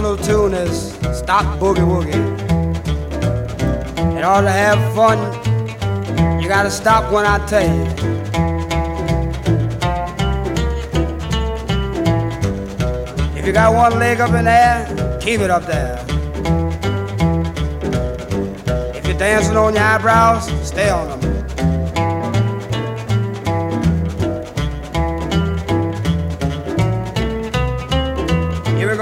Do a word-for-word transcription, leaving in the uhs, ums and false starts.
little tune is Stop Boogie Woogie. In order to have fun, you gotta stop when I tell you. If you got one leg up in the air, keep it up there. If you're dancing on your eyebrows, stay on them.